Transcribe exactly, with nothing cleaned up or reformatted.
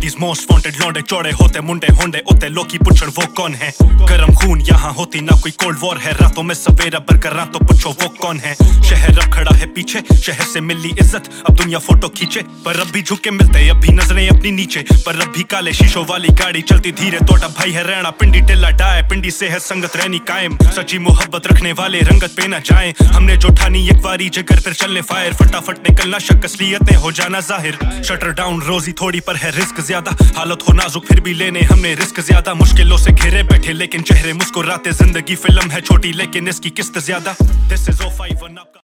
Cities most wanted लौंडे चौड़े होते मुंडे होंडे उते लोकी पुछण वो कौन है। गरम खून यहाँ होती ना कोई कोल्ड वॉर है, रातों में सवेरा बरकरार तो पूछो वो कौन है। शहर अब खड़ा है पीछे, शहर से मिली इज्जत अब दुनिया फोटो खींचे, पर अब भी झुके मिलते अब भी नजरें अपनी नीचे। पर अब भी काले शीशों वाली गाड़ी चलती धीरे, तोटा भाई है रहना पिंडी टिल्ला डाए, पिंडी से है संगत रहनी कायम। सच्ची मोहब्बत रखने वाले रंगत पे ना जाएं, हमने जो ठानी एक बारी जिगर फिर चलने फायर, फटाफट निकलना शक असलियतें हो जाना जाहिर। शटर डाउन रोजी थोड़ी पर है रिस्क ज्यादा, हालत हो नाजुक फिर भी लेने हमने रिस्क ज्यादा। मुश्किलों से घिरे बैठे लेकिन चेहरे मुस्कुराते, जिंदगी फिल्म है छोटी लेकिन इसकी किस्त ज्यादा। This is O five one.